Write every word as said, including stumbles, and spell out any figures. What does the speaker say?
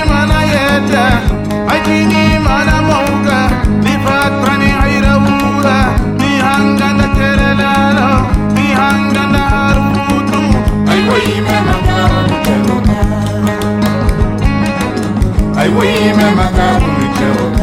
mana yeta ajini mana mauga lifatrani ayrawura mi hangana terelalo mi hangana harutu ay way mama ay way mama